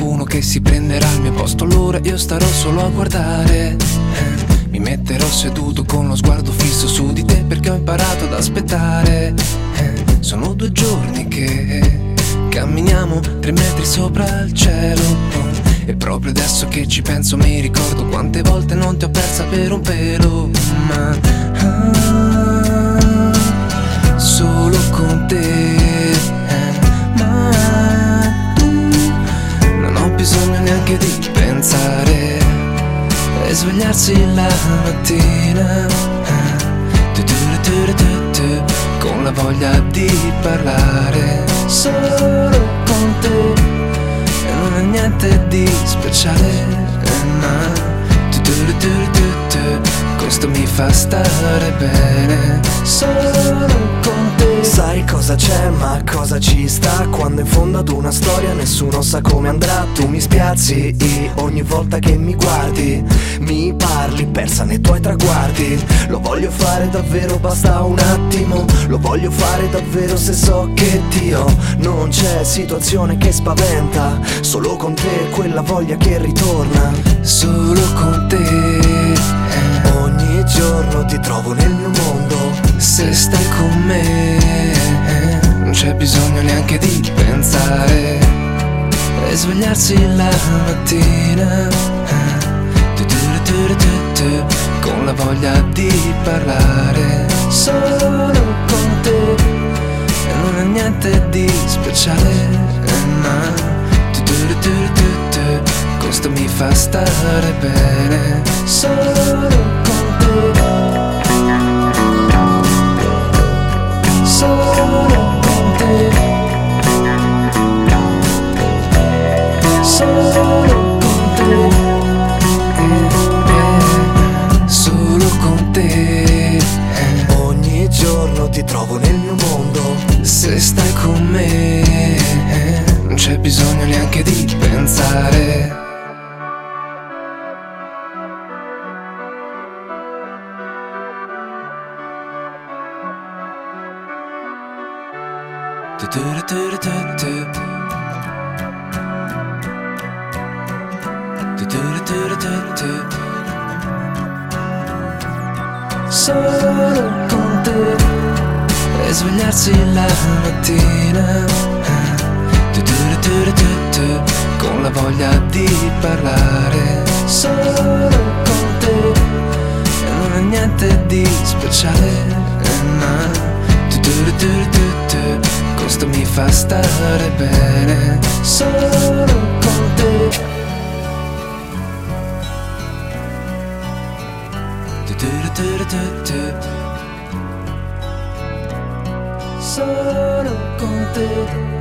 qualcuno che si prenderà il mio posto, allora io starò solo a guardare. Mi metterò seduto con lo sguardo fisso su di te, perché ho imparato ad aspettare. Sono 2 giorni che camminiamo 3 metri sopra il cielo. E proprio adesso che ci penso mi ricordo quante volte non ti ho persa per un pelo. Ma solo con te, ma tu non ho bisogno neanche di pensare e svegliarsi la mattina con la voglia di parlare solo con te. E non è niente di speciale, ma questo mi fa stare bene solo con te. Sai cosa c'è, ma cosa ci sta? Quando in fondo ad una storia nessuno sa come andrà. Tu mi spiazzi ogni volta che mi guardi, mi parli persa nei tuoi traguardi. Lo voglio fare davvero, basta un attimo. Lo voglio fare davvero se so che Dio non c'è situazione che spaventa. Solo con te quella voglia che ritorna. Solo con te ogni giorno ti trovo nel mio mondo. Se stai con me non c'è bisogno neanche di pensare e svegliarsi la mattina con la voglia di parlare solo con te. E non è niente di speciale, ma questo mi fa stare bene solo con te. Solo con te. Solo con te. Solo con te. Ogni giorno ti trovo nel mio mondo. Se stai con me non c'è bisogno neanche di pensare. Solo con te e svegliarsi la mattina con la voglia di parlare solo con te. E non è niente di speciale, ma questo mi fa stare bene solo con te. Solo con te.